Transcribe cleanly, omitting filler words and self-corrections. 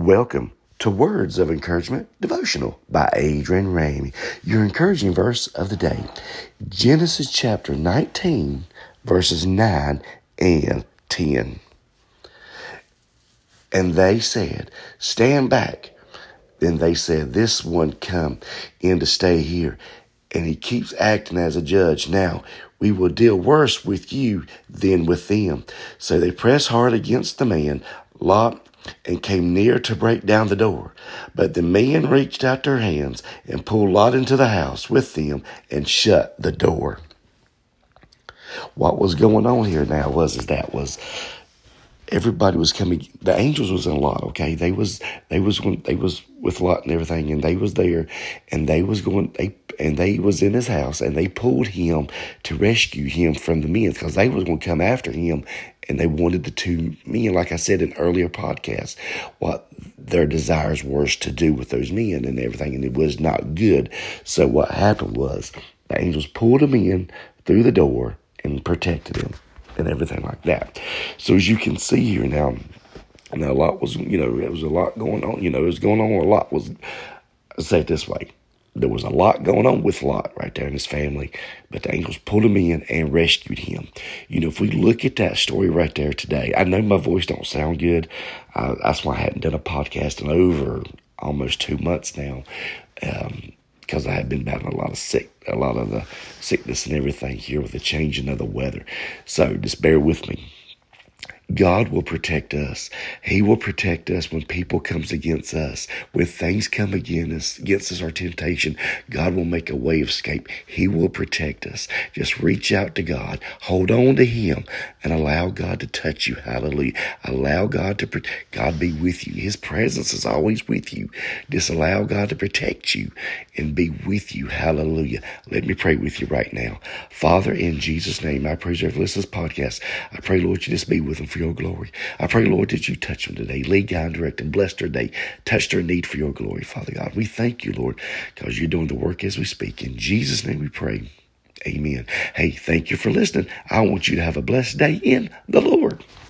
Welcome to Words of Encouragement Devotional by Adrian Ramey. Your encouraging verse of the day, Genesis chapter 19, verses 9 and 10. And they said, "Stand back." Then they said, "This one come in to stay here, and he keeps acting as a judge. Now we will deal worse with you than with them." So they pressed hard against the man, Lot, and came near to break down the door. But the men reached out their hands and pulled Lot into the house with them and shut the door. What was going on here now was everybody was coming. The angels was in Lot, okay? They was with Lot and everything, and they was there, and they was in his house, and they pulled him to rescue him from the men because they was going to come after him, and they wanted the two men, like I said in earlier podcasts, what their desires were to do with those men and everything, and it was not good. So what happened was the angels pulled him in through the door and protected him and everything like that. So as you can see here now Lot was, it was a lot going on. It was going on. A lot was, let's say it this way. There was a lot going on with Lot right there in his family, but the angels pulled him in and rescued him. If we look at that story right there today, I know my voice don't sound good. That's why I hadn't done a podcast in over almost 2 months now, because I had been battling a lot of the sickness and everything here with the changing of the weather. So just bear with me. God will protect us. He will protect us when people comes against us. When things come against us, our temptation, God will make a way of escape. He will protect us. Just reach out to God. Hold on to Him and allow God to touch you. Hallelujah. Allow God to God be with you. His presence is always with you. Just allow God to protect you and be with you. Hallelujah. Let me pray with you right now. Father, in Jesus' name, I pray as listen to this podcast. I pray, Lord, you just be with them for your glory. I pray, Lord, that you touch them today. Lead, guide, direct, and bless their day. Touch their need for your glory, Father God. We thank you, Lord, because you're doing the work as we speak. In Jesus' name we pray. Amen. Hey, thank you for listening. I want you to have a blessed day in the Lord.